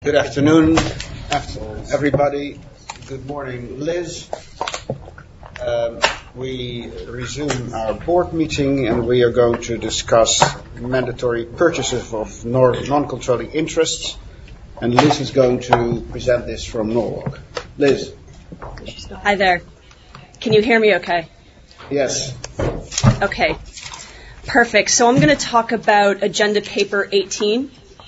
Good afternoon, everybody. Good morning, Liz. We resume our board meeting and we are going to discuss mandatory purchases of non-controlling interests. And Liz is going to present this from Norwalk. Liz. Hi there. Can you hear me okay? Yes. Okay. Perfect. So I'm going to talk about Agenda Paper 18.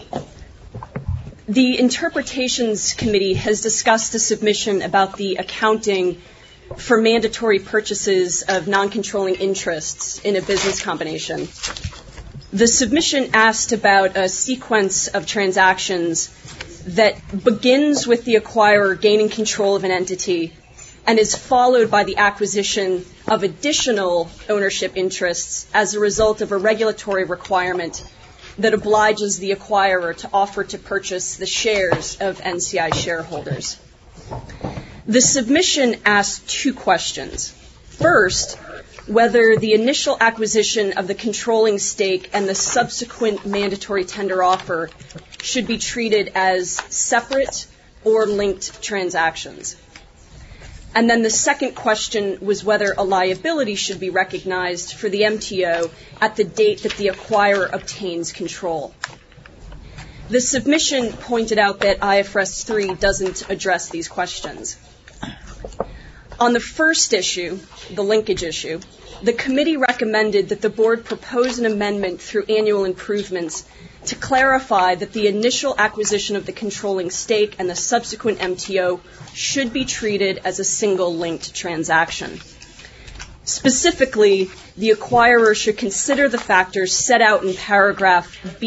The Interpretations Committee has discussed a submission about the accounting for mandatory purchases of non-controlling interests in a business combination. The submission asked about a sequence of transactions that begins with the acquirer gaining control of an entity and is followed by the acquisition of additional ownership interests as a result of a regulatory requirement that obliges the acquirer to offer to purchase the shares of NCI shareholders. The submission asked two questions. First, whether the initial acquisition of the controlling stake and the subsequent mandatory tender offer should be treated as separate or linked transactions. And then the second question was whether a liability should be recognized for the MTO at the date that the acquirer obtains control. The submission pointed out that IFRS 3 doesn't address these questions. On the first issue, the linkage issue, the committee recommended that the board propose an amendment through annual improvements to clarify that the initial acquisition of the controlling stake and the subsequent MTO should be treated as a single linked transaction. Specifically, the acquirer should consider the factors set out in paragraph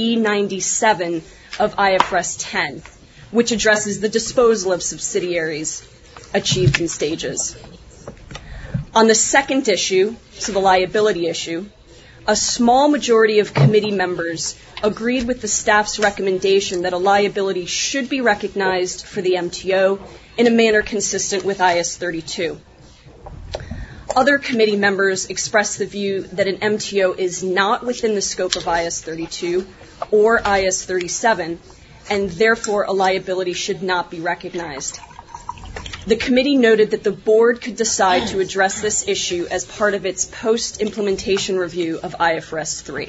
B97 of IFRS 10, which addresses the disposal of subsidiaries achieved in stages. On the second issue, so the liability issue, a small majority of committee members agreed with the staff's recommendation that a liability should be recognized for the MTO in a manner consistent with IS 32. Other committee members expressed the view that an MTO is not within the scope of IS 32 or IS 37, and therefore a liability should not be recognized. The committee noted that the board could decide to address this issue as part of its post-implementation review of IFRS 3.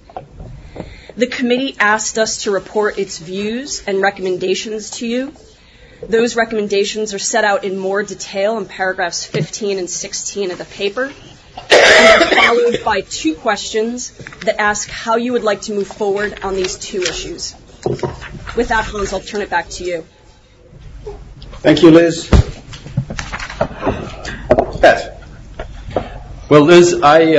The committee asked us to report its views and recommendations to you. Those recommendations are set out in more detail in paragraphs 15 and 16 of the paper, and are followed by two questions that ask how you would like to move forward on these two issues. With that, Hans, I'll turn it back to you. Thank you, Liz. Pat. Well, Liz,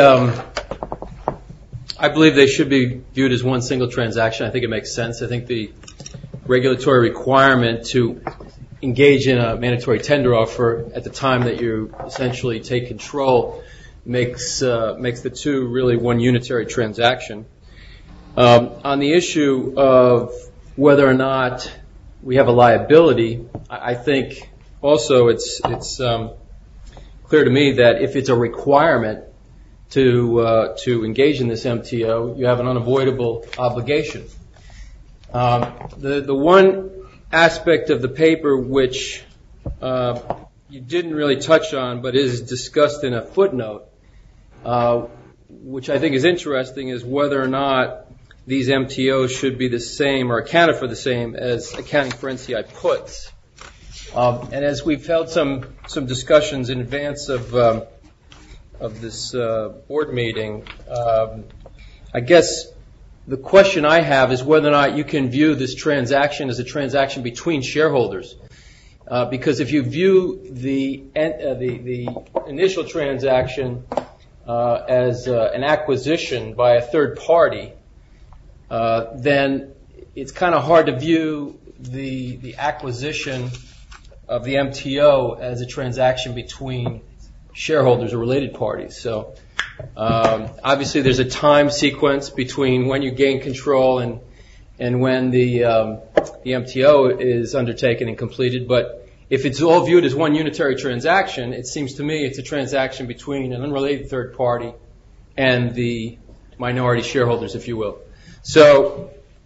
I believe they should be viewed as one single transaction. I think it makes sense. I think the regulatory requirement to engage in a mandatory tender offer at the time that you essentially take control makes the two really one unitary transaction. On the issue of whether or not we have a liability, I think also it's clear to me that if it's a requirement to engage in this MTO, you have an unavoidable obligation. The one aspect of the paper which you didn't really touch on but is discussed in a footnote, which I think is interesting, is whether or not these MTOs should be the same or accounted for the same as accounting for NCI puts. And as we've held some discussions in advance of this board meeting, I guess the question I have is whether or not you can view this transaction as a transaction between shareholders. Because if you view the initial transaction as an acquisition by a third party, then it's kind of hard to view the acquisition of the MTO as a transaction between shareholders or related parties. So obviously there's a time sequence between when you gain control and when the MTO is undertaken and completed. But if it's all viewed as one unitary transaction, it seems to me it's a transaction between an unrelated third party and the minority shareholders, if you will. So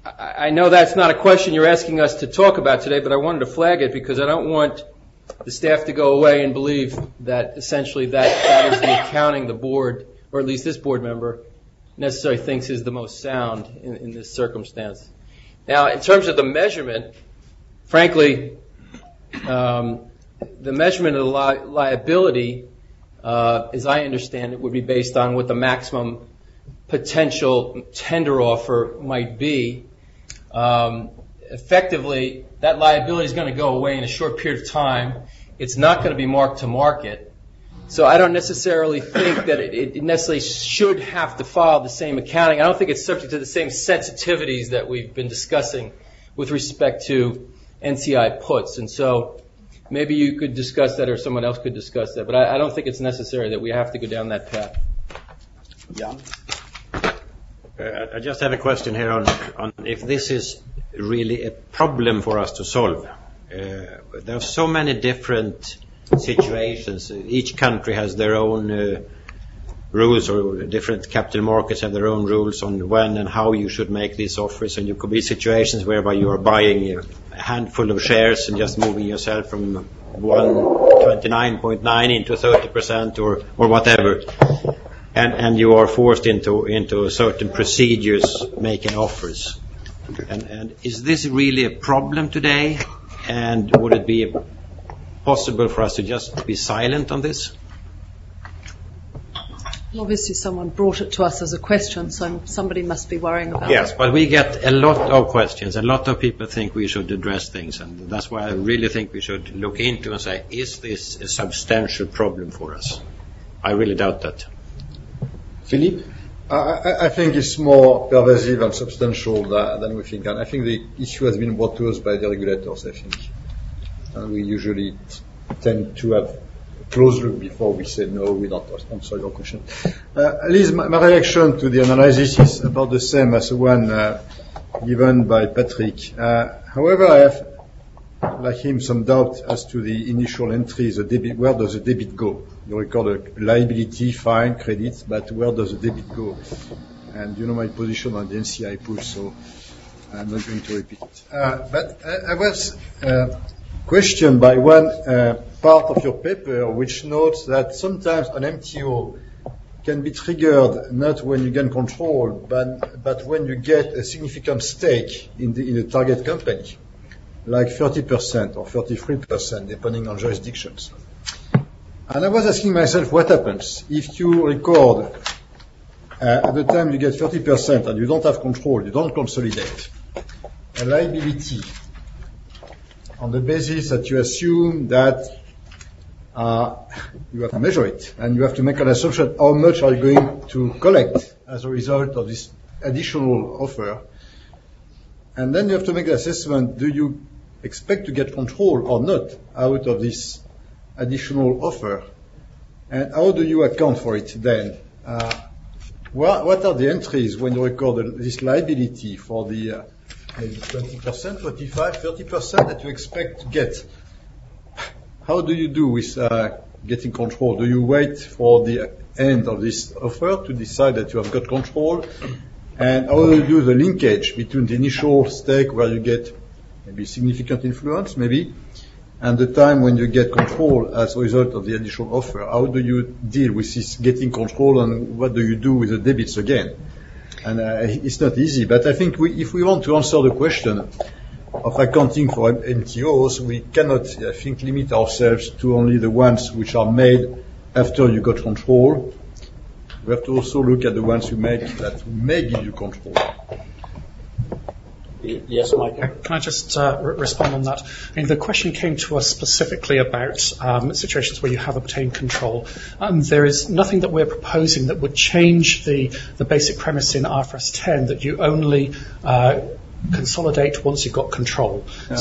I know that's not a question you're asking us to talk about today, but I wanted to flag it because I don't want the staff to go away and believe that essentially that is the accounting the board, or at least this board member, necessarily thinks is the most sound in this circumstance. Now, in terms of the measurement, frankly, the measurement of the liability, as I understand it, would be based on what the maximum potential tender offer might be. Effectively, that liability is going to go away in a short period of time. It's not going to be marked to market. So I don't necessarily think that it necessarily should have to follow the same accounting. I don't think it's subject to the same sensitivities that we've been discussing with respect to NCI puts. And so maybe you could discuss that or someone else could discuss that. But I don't think it's necessary that we have to go down that path. Jan? I just have a question here on if this is really a problem for us to solve. There are so many different situations. Each country has their own rules, or different capital markets have their own rules on when and how you should make these offers. And you could be situations whereby you are buying a handful of shares and just moving yourself from 129.9 into 30% or whatever. And you are forced into certain procedures making offers. And is this really a problem today? And would it be possible for us to just be silent on this? Obviously, someone brought it to us as a question, so somebody must be worrying about it. Yes, but we get a lot of questions. A lot of people think we should address things, and that's why I really think we should look into and say, is this a substantial problem for us? I really doubt that. Philippe? I think it's more pervasive and substantial than we think. And I think the issue has been brought to us by the regulators, I think. And we usually tend to have a close look before we say, no, we don't answer your question. Liz, my reaction to the analysis is about the same as the one given by Patrick. However, I have, like him, some doubt as to the initial entries, where does the debit go? You record a liability, fine, credit, but where does the debit go? And you know my position on the NCI push, so I'm not going to repeat it. But I was questioned by one part of your paper, which notes that sometimes an MTO can be triggered not when you gain control, but when you get a significant stake in the target company, like 30% or 33%, depending on jurisdictions. And I was asking myself, what happens if you record at the time you get 30% and you don't have control, you don't consolidate a liability on the basis that you assume that you have to measure it and you have to make an assumption how much are you going to collect as a result of this additional offer. And then you have to make the assessment, do you expect to get control or not out of this additional offer, and how do you account for it then? What are the entries when you record this liability for the maybe 20%, 25%, 30% that you expect to get? How do you do with getting control? Do you wait for the end of this offer to decide that you have got control? And how do you do the linkage between the initial stake where you get maybe significant influence, maybe, and the time when you get control as a result of the additional offer? How do you deal with this getting control, and what do you do with the debits again? And it's not easy, but I think if we want to answer the question of accounting for MTOs, we cannot, I think, limit ourselves to only the ones which are made after you got control. We have to also look at the ones you make that may give you control. Yes, Michael. Can I just respond on that? I mean, the question came to us specifically about situations where you have obtained control. There is nothing that we're proposing that would change the basic premise in IFRS 10 that you only consolidate once you've got control.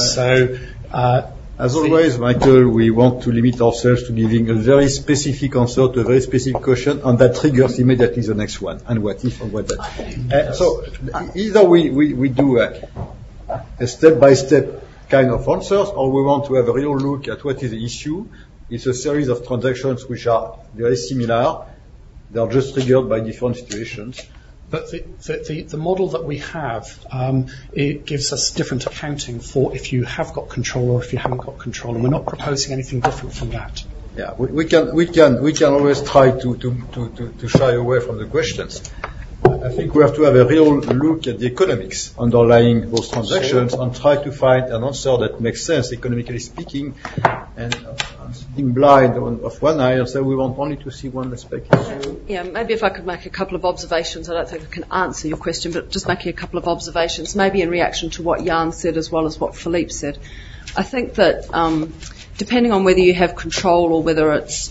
As always, Michael, we want to limit ourselves to giving a very specific answer to a very specific question, and that triggers immediately the next one. And what if, and what that. So either we do a step-by-step kind of answers, or we want to have a real look at what is the issue. It's a series of transactions which are very similar. They are just triggered by different situations. But the model that we have, it gives us different accounting for if you have got control or if you haven't got control, and we're not proposing anything different from that. Yeah, we can always try to shy away from the questions. I think we have to have a real look at the economics underlying those transactions and try to find an answer that makes sense, economically speaking, and being blind of one eye and say we want only to see one aspect. Yeah, maybe if I could make a couple of observations. I don't think I can answer your question, but just making a couple of observations, maybe in reaction to what Jan said as well as what Philippe said. I think that depending on whether you have control or whether it's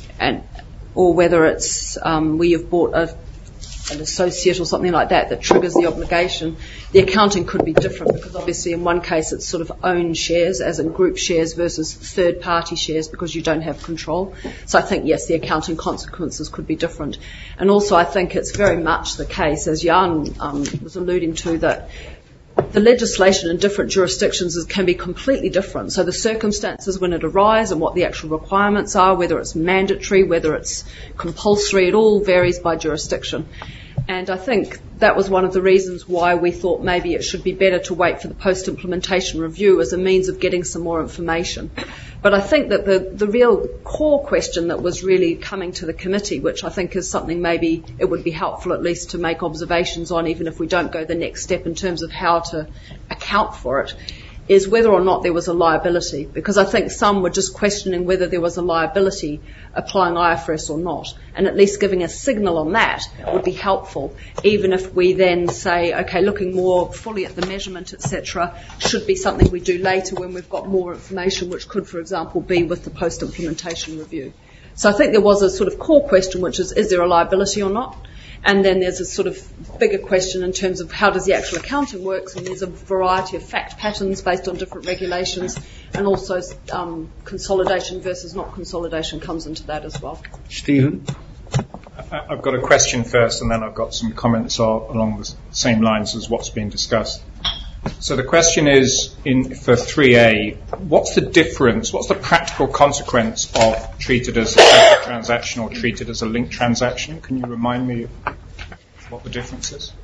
where you've bought an associate or something like that triggers the obligation, the accounting could be different, because obviously in one case it's sort of own shares, as in group shares, versus third-party shares because you don't have control. So I think, yes, the accounting consequences could be different. And also I think it's very much the case, as Jan was alluding to, that the legislation in different jurisdictions can be completely different. So the circumstances when it arises and what the actual requirements are, whether it's mandatory, whether it's compulsory, it all varies by jurisdiction. And I think that was one of the reasons why we thought maybe it should be better to wait for the post-implementation review as a means of getting some more information. But I think that the real core question that was really coming to the committee, which I think is something maybe it would be helpful at least to make observations on, even if we don't go the next step in terms of how to account for it, is whether or not there was a liability. Because I think some were just questioning whether there was a liability applying IFRS or not. And at least giving a signal on that would be helpful, even if we then say, okay, looking more fully at the measurement, etc., should be something we do later when we've got more information, which could, for example, be with the post-implementation review. So I think there was a sort of core question, which is there a liability or not? And then there's a sort of bigger question in terms of how does the actual accounting work, and there's a variety of fact patterns based on different regulations, and also consolidation versus not consolidation comes into that as well. Stephen? I've got a question first, and then I've got some comments along the same lines as what's been discussed. So the question is, for 3A, what's the difference, what's the practical consequence of treated as a separate transaction or treated as a linked transaction? Can you remind me of what the difference is?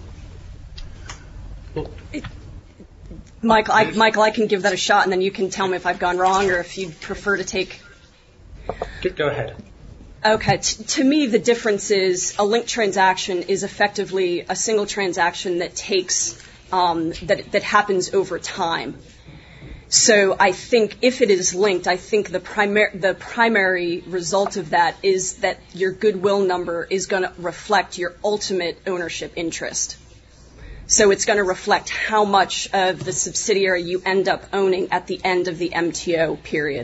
Michael, I can give that a shot, and then you can tell me if I've gone wrong or if you'd prefer to take... Go ahead. Okay. To me, the difference is a linked transaction is effectively a single transaction that takes... that happens over time. So I think if it is linked, I think the primary result of that is that your goodwill number is going to reflect your ultimate ownership interest. So it's going to reflect how much of the subsidiary you end up owning at the end of the MTO period.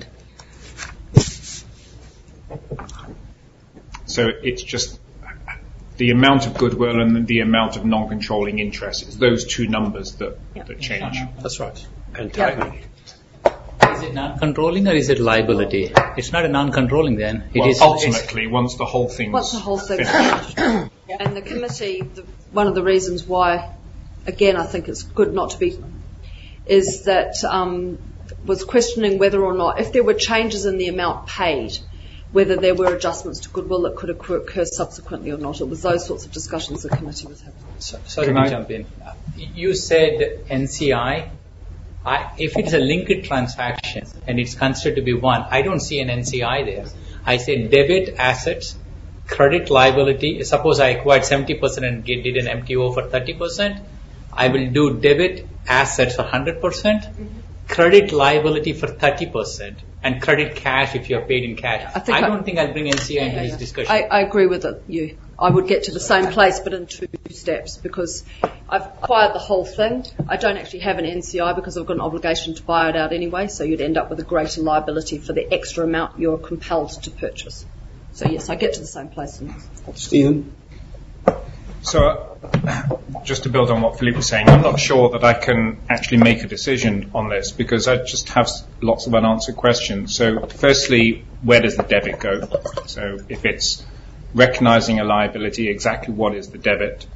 So it's just the amount of goodwill and the amount of non-controlling interest. It's those two numbers that change. That's right. And timing. Is it non-controlling or is it liability? It's not a non-controlling then. Ultimately, once the whole thing's finished. And the committee, one of the reasons why, again, I think it's good not to be, is that was questioning whether or not, if there were changes in the amount paid, whether there were adjustments to goodwill that could occur subsequently or not. It was those sorts of discussions the committee was having. Sorry to jump in. You said NCI. If it's a linked transaction and it's considered to be one, I don't see an NCI there. I said debit assets, credit liability. Suppose I acquired 70% and did an MTO for 30%. I will do debit assets for 100%, credit liability for 30%, and credit cash if you are paid in cash. I don't think I'll bring NCI into this discussion. I agree with you. I would get to the same place, but in two steps, because I've acquired the whole thing. I don't actually have an NCI because I've got an obligation to buy it out anyway, so you'd end up with a greater liability for the extra amount you're compelled to purchase. So yes, I get to the same place. Stephen? So just to build on what Philippe was saying, I'm not sure that I can actually make a decision on this because I just have lots of unanswered questions. So firstly, where does the debit go? So if it's recognizing a liability, exactly what is the debit?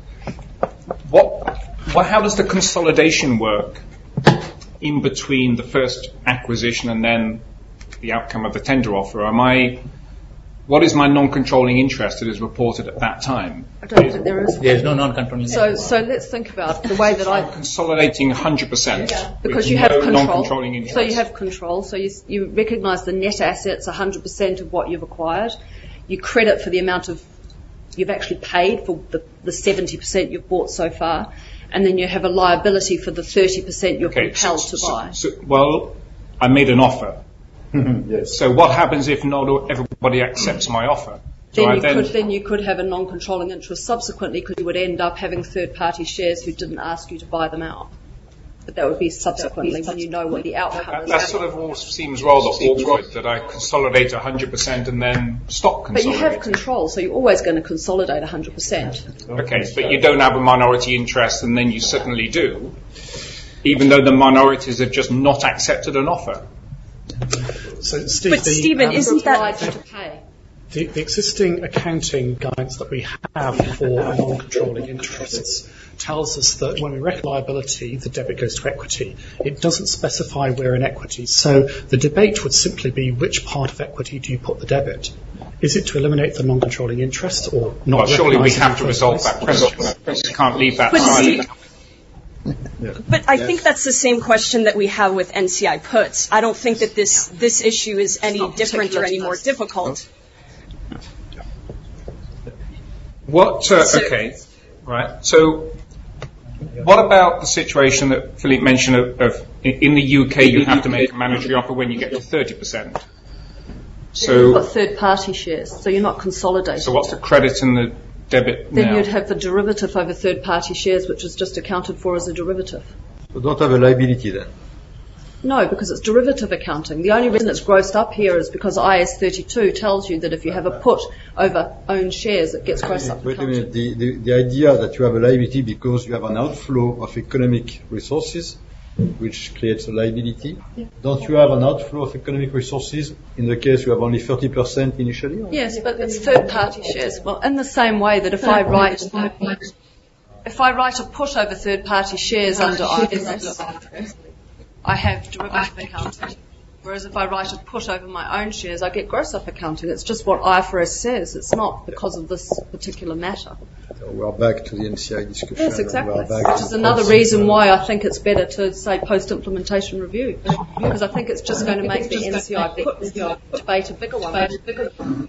How does the consolidation work in between the first acquisition and then the outcome of the tender offer? what is my non-controlling interest that is reported at that time? I don't think there is. There's no non-controlling interest. So let's think about the way that I'm consolidating 100%. because with you have no control. non-controlling interest. So you have control. So you recognise the net assets, 100% of what you've acquired. You credit for the amount of you've actually paid for the 70% you've bought so far, and then you have a liability for the 30% you're compelled to buy. Well, I made an offer. Yes. So what happens if not everybody accepts my offer? Then you could have a non-controlling interest subsequently, because you would end up having third-party shares who didn't ask you to buy them out. But that would be subsequently when you know what the outcome is. That sort of all seems rather awkward, that I consolidate 100% and then stop But you consolidating. have control, so you're always going to consolidate 100%. Okay, but you don't have a minority interest and then you suddenly do, even though the minorities have just not accepted an offer. So, Steve, But Stephen, isn't that Obliged to pay. the existing accounting guidance that we have for non-controlling interests tells us that when we reckon liability, the debit goes to equity. It doesn't specify where in equity. So the debate would simply be which part of equity do you put the debit? Is it to eliminate the non-controlling interest or not? Well, surely we recognise it have in to the resolve first that place? question. We can't leave that But silent. But I think that's the same question that we have with NCI puts. I don't think that this issue is any different or any more difficult. Okay, right. So what about the situation that Philippe mentioned of in the UK you have to make a mandatory offer when you get to 30%? You've So, got third-party shares, so you're not consolidating. so what's the credit and the debit Then now? you'd have the derivative over third-party shares, which is just accounted for as a derivative. So don't have a liability then. No, because it's derivative accounting. The only reason it's grossed up here is because IS 32 tells you that if you have a put over owned shares, it gets grossed up Wait a accounting. minute. The idea that you have a liability because you have an outflow of economic resources, which creates a liability. Yeah. Don't you have an outflow of economic resources in the case you have only 30% initially? Or? Yes, but it's third-party shares. Well, in the same way that if I write a put over third-party shares under IFRS, I have derivative accounting. Whereas if I write a put over my own shares, I get gross-up accounting. It's just what IFRS says. It's not because of this particular matter. So we are back to the NCI discussion. Yes, exactly. We are back Which to is another reason why I think it's better to say post-implementation review, because I think it's just going to make the NCI put debate a bigger one.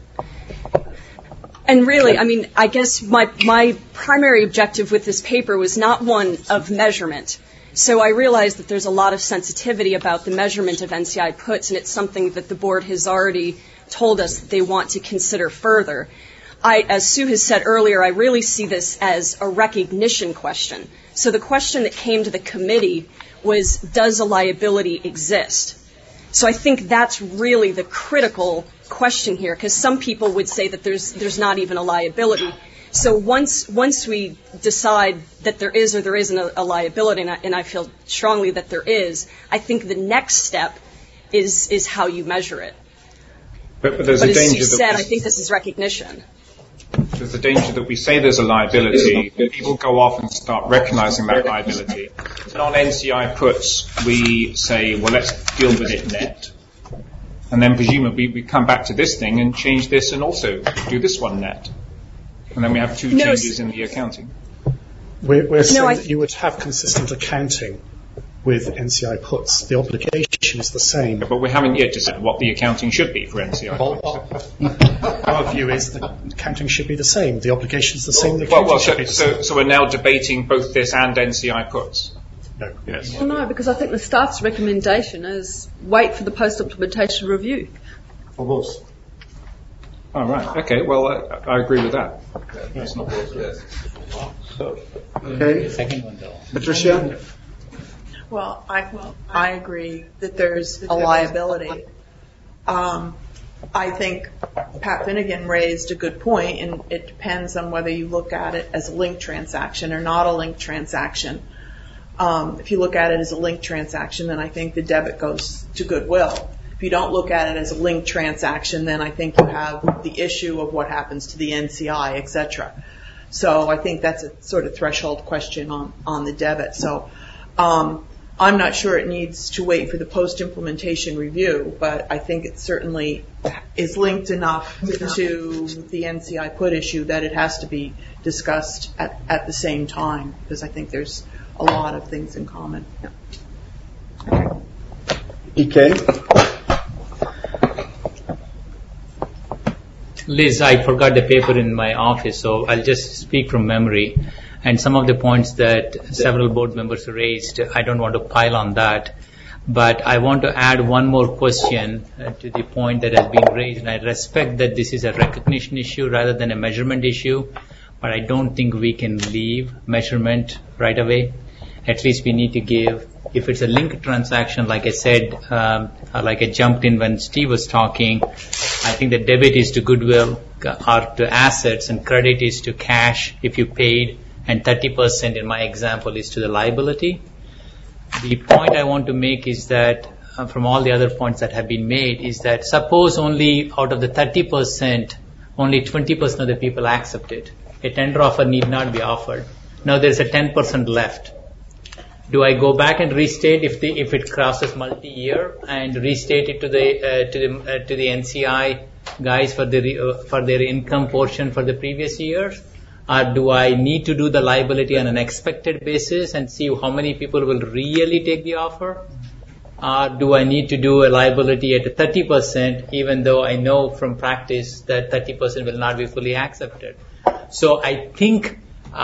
And really, I mean, I guess my primary objective with this paper was not one of measurement. So I realize that there's a lot of sensitivity about the measurement of NCI puts, and it's something that the board has already told us that they want to consider further. As Sue has said earlier, I really see this as a recognition question. So the question that came to the committee was, does a liability exist? So I think that's really the critical question here, because some people would say that there's not even a liability. So once we decide that there is or there isn't a liability, and I feel strongly that there is, I think the next step is how you measure it. But there's But a as danger you said, I that think this is recognition. there's a danger that we say there's a liability, people go off and start recognizing that liability. And on NCI puts, we say, well, let's deal with it net. And then presumably we come back to this thing and change this and also do this one net. And then we have two changes in the accounting. We're saying I- that you would have consistent accounting with NCI puts. The obligation is the same. But we haven't yet decided what the accounting should be for NCI puts. Our view is the accounting should be the same. The obligation is the same. The accounting should be the same. So we're now debating both this and NCI puts. No. Yes. Well, no, because I think the staff's recommendation is wait for the post-implementation review. For both. Oh, right. Okay. Well, I agree with that. That's not Okay. The second one, though. Patricia? Well, I agree that there's a liability. I think Pat Finnegan raised a good point, and it depends on whether you look at it as a linked transaction or not a linked transaction. If you look at it as a linked transaction, then I think the debit goes to goodwill. If you don't look at it as a linked transaction, then I think you have the issue of what happens to the NCI, et cetera. So I think that's a sort of threshold question on the debit. So I'm not sure it needs to wait for the post-implementation review, but I think it certainly is linked enough to the NCI put issue that it has to be discussed at the same time, because I think there's a lot of things in common. EK? Liz, I forgot the paper in my office, so I'll just speak from memory. And some of the points that several board members raised, I don't want to pile on that. But I want to add one more question to the point that has been raised. And I respect that this is a recognition issue rather than a measurement issue. But I don't think we can leave measurement right away. At least we need to give, if it's a linked transaction, like I said, like I jumped in when Steve was talking, I think the debit is to goodwill or to assets and credit is to cash if you paid, and 30% in my example is to the liability. The point I want to make is that from all the other points that have been made is that suppose only out of the 30%, only 20% of the people accept it. A tender offer need not be offered. Now there's a 10% left. Do I go back and restate if it crosses multi-year and restate it to the NCI guys for their income portion for the previous years? Or do I need to do the liability on an expected basis and see how many people will really take the offer? Or do I need to do a liability at 30%, even though I know from practice that 30% will not be fully accepted? So I think,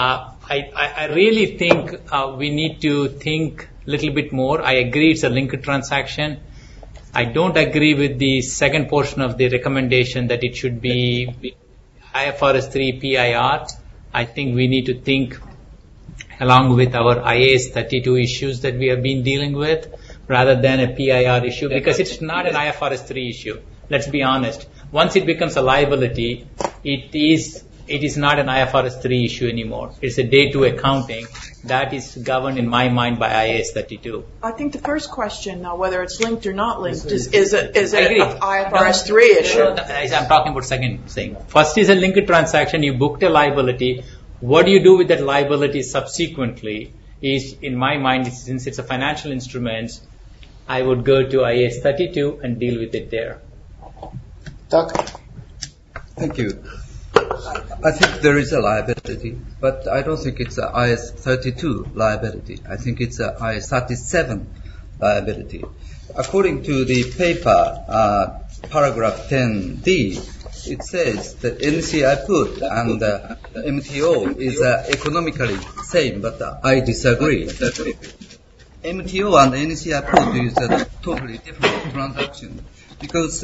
I really think we need to think a little bit more. I agree it's a linked transaction. I don't agree with the second portion of the recommendation that it should be IFRS 3 PIR. I think we need to think along with our IAS 32 issues that we have been dealing with rather than a PIR issue, because it's not an IFRS 3 issue. Let's be honest. Once it becomes a liability, it is not an IFRS 3 issue anymore. It's a day 2 accounting that is governed in my mind by IAS 32. I think the first question, now, whether it's linked or not linked, is an IFRS 3 issue. No, I'm talking about second thing. First is a linked transaction. You booked a liability. What do you do with that liability subsequently is, in my mind, since it's a financial instrument, I would go to IAS 32 and deal with it there. Doug? Thank you. I think there is a liability, but I don't think it's a IAS 32 liability. I think it's a IAS 37 liability. According to the paper, paragraph 10D, it says that NCI put and MTO is economically same, but I disagree. MTO and NCI put is a totally different transaction because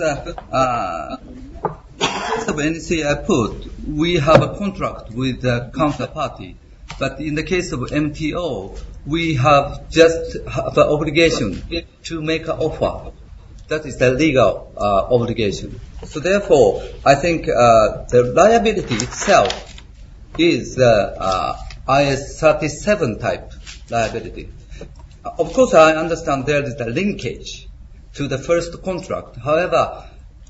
in the case of NCI put, we have a contract with the counterparty, but in the case of MTO, we have just the obligation to make an offer. That is the legal obligation. So therefore, I think the liability itself is IAS 37 type liability. Of course, I understand there is a linkage to the first contract. However,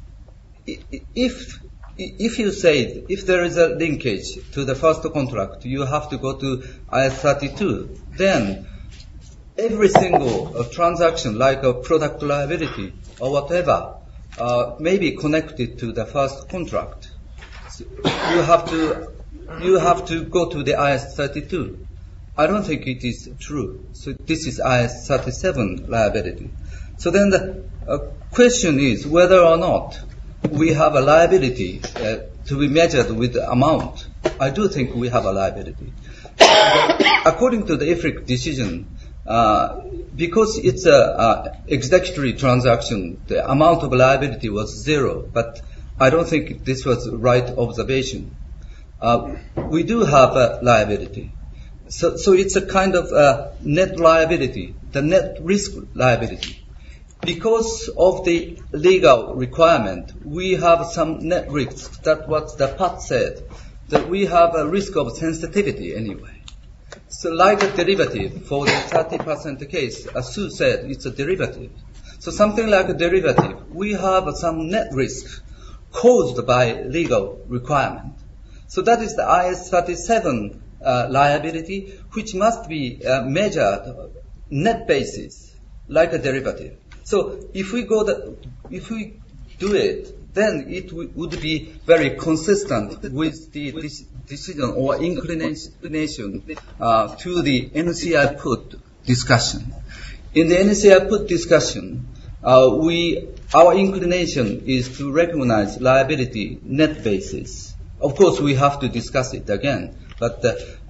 if you say if there is a linkage to the first contract, you have to go to IAS 32, then every single transaction, like a product liability or whatever, may be connected to the first contract. So you have to go to the IAS 32. I don't think it is true. So this is IAS 37 liability. So then the question is whether or not we have a liability to be measured with the amount. I do think we have a liability. According to the IFRIC decision, because it's a executory transaction, the amount of liability was 0, but I don't think this was the right observation. We do have a liability. So it's a kind of net liability, the net risk liability. Because of the legal requirement, we have some net risks. That's what the Pat said, that we have a risk of sensitivity anyway. So like a derivative, for the 30% case, as Sue said, it's a derivative. So something like a derivative, we have some net risk caused by legal requirement. So that is the IAS 37 liability, which must be measured net basis, like a derivative. So if we do it, then it would be very consistent with the decision or inclination to the NCI put discussion. In the NCI put discussion, our inclination is to recognize liability net basis. Of course, we have to discuss it again, but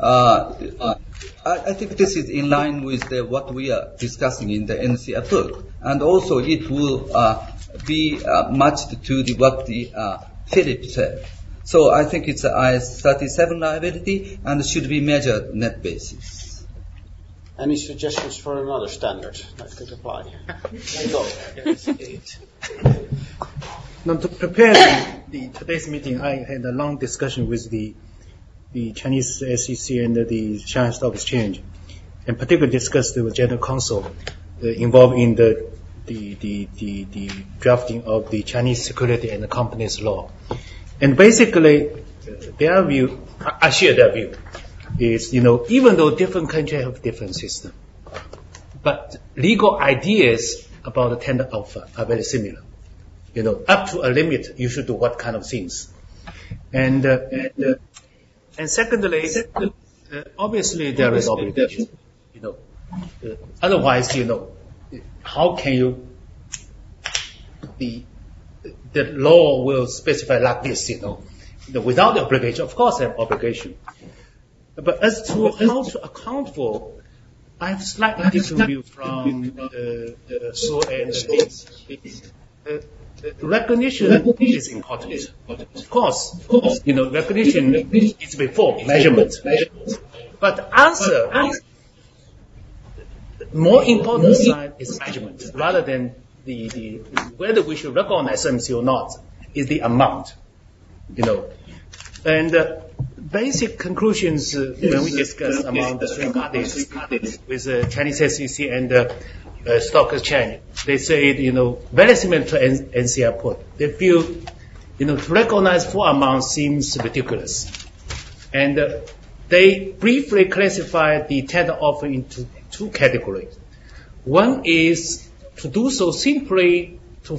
I think this is in line with what we are discussing in the NCI put, and also it will be matched to what the Philip said. So I think it's IAS 37 liability and should be measured net basis. Any suggestions for another standard that could apply? Now, to prepare today's meeting, I had a long discussion with the Chinese SEC and the Shanghai Stock Exchange, and particularly discussed the General Counsel involved in the drafting of the Chinese Security and Companies Law. And basically, their view, I share their view, is, even though different countries have different systems, but legal ideas about the tender offer are very similar. Up to a limit, you should do what kind of things. And secondly, obviously there is obligation. Otherwise, how can you? The law will specify like this, without the obligation. Of course, there are obligation. But as to how to account for, I have slightly different view from So and recognition is important. Of course, recognition is before measurement. But answer, more important side is measurement, rather than the whether we should recognize SMC or not, is the amount. And basic conclusions when we discuss among the three parties with Chinese SEC and Stock Exchange, they say, very similar to NCI put. They feel, to recognize full amount seems ridiculous. And they briefly classify the tender offer into two categories. One is to do so simply to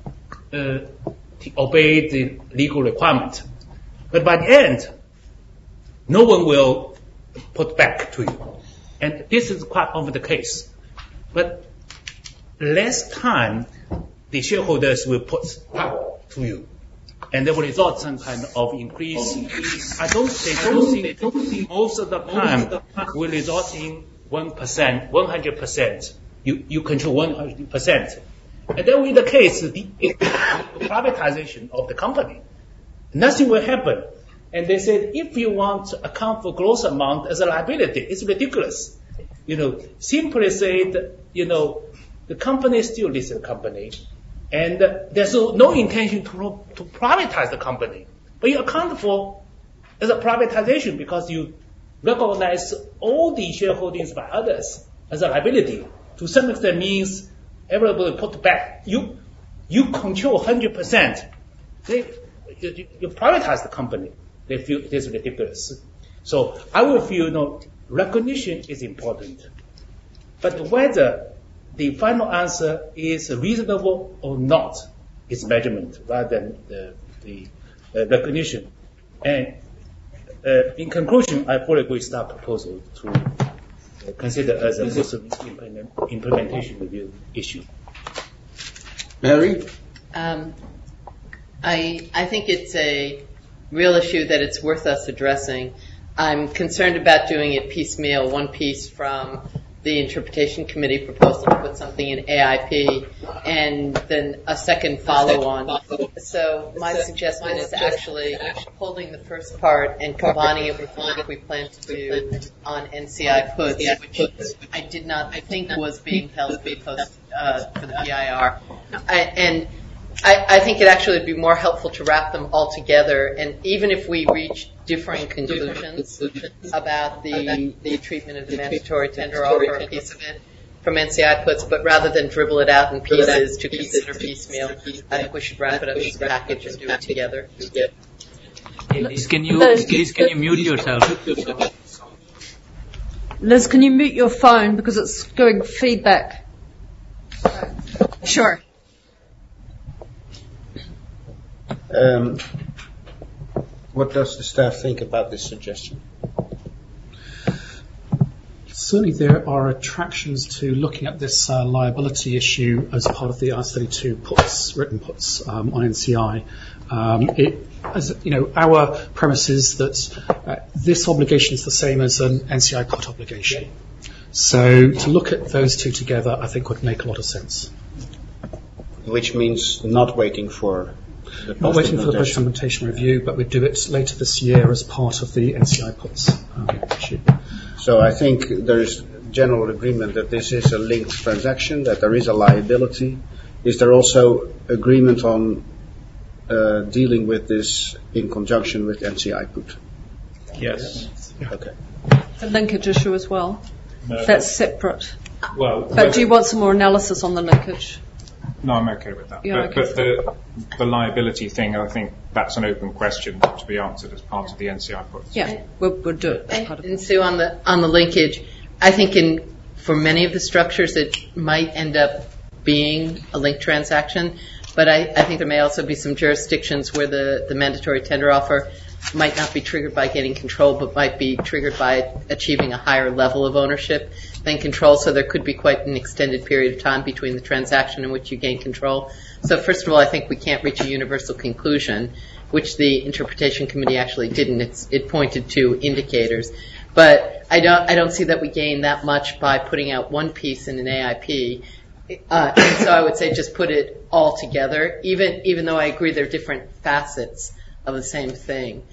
obey the legal requirement. But by the end, no one will put back to you. And this is quite often the case. But less time, the shareholders will put back to you. And they will result some kind of increase. They don't think most of the time will result in 1%, 100%. You control 100%. And that will be the case, the privatization of the company. Nothing will happen. And they said, if you want to account for gross amount as a liability, it's ridiculous. Simply say that, the company is still listed company, and there's no intention to privatize the company. But you account for as a privatization because you recognize all the shareholdings by others as a liability. To some extent means everybody put back. You control 100%. You privatize the company. They feel it is ridiculous. So I would feel, recognition is important. But whether the final answer is reasonable or not is measurement rather than the recognition. And in conclusion, I fully agree with that proposal to consider as a implementation review issue. Mary? I think it's a real issue that it's worth us addressing. I'm concerned about doing it piecemeal, one piece from the Interpretation Committee proposal to put something in AIP, and then a second follow-on. So my suggestion is actually holding the first part and combining it with what we plan to do on NCI puts, which I did not think was being held for the PIR. And I think it actually would be more helpful to wrap them all together, and even if we reach differing conclusions about the treatment of the mandatory tender offer, a piece of it from NCI puts, but rather than dribble it out in pieces to consider piecemeal, I think we should wrap it up as a package and do it together. Please, can you mute yourself? Liz, can you mute your phone because it's giving feedback? Sure. What does the staff think about this suggestion? Certainly there are attractions to looking at this liability issue as part of the IS32 puts, written puts on NCI. Our premise is that this obligation is the same as an NCI put obligation. So to look at those two together, I think would make a lot of sense. Which means not waiting for the Not waiting for the post-implementation review, but we'd do it later this year as part of the NCI puts issue. So I think there's general agreement that this is a linked transaction, that there is a liability. Is there also agreement on dealing with this in conjunction with NCI put? Yes. Okay. The linkage issue as well. No. That's separate. Well, But do you want some more analysis on the linkage? No, I'm okay with that. You're But okay. the liability thing, I think that's an open question to be answered as part of the NCI puts. Yeah, we'll do it as part of it. And Sue, on the linkage, I think for many of the structures it might end up being a linked transaction, but I think there may also be some jurisdictions where the mandatory tender offer might not be triggered by getting control, but might be triggered by achieving a higher level of ownership than control. So there could be quite an extended period of time between the transaction in which you gain control. So first of all, I think we can't reach a universal conclusion, which the interpretation committee actually didn't. It pointed to indicators, but I don't see that we gain that much by putting out one piece in an AIP. And so I would say just put it all together, even though I agree they're different facets of the same thing.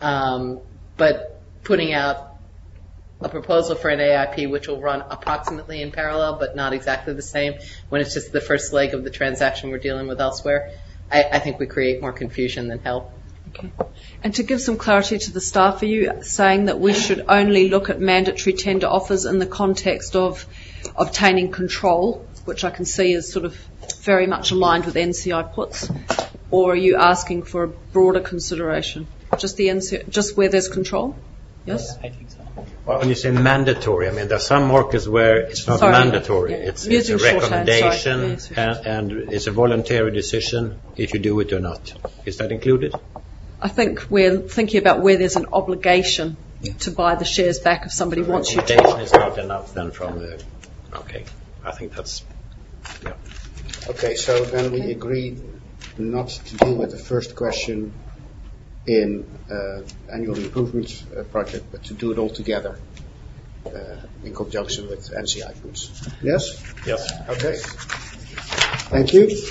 But putting out a proposal for an AIP which will run approximately in parallel but not exactly the same when it's just the first leg of the transaction we're dealing with elsewhere, I think we create more confusion than help. Okay. And to give some clarity to the staff, are you saying that we should only look at mandatory tender offers in the context of obtaining control, which I can see is sort of very much aligned with NCI puts, or are you asking for a broader consideration? Just the NCI, just where there's control? Yes? I think so. Well, when you say mandatory, I mean, there are some markets where it's not mandatory. Yeah. It's Using a shorthand, recommendation, sorry. and it's a voluntary decision if you do it or not. Is that included? I think we're thinking about where there's an obligation to buy the shares back if somebody wants you to. Recommendation is not enough then from the... Okay, I think that's... Yeah. Okay, so then we agree not to deal with the first question in annual improvement project, but to do it all together in conjunction with NCI puts. Yes? Yes. Okay. Thank you.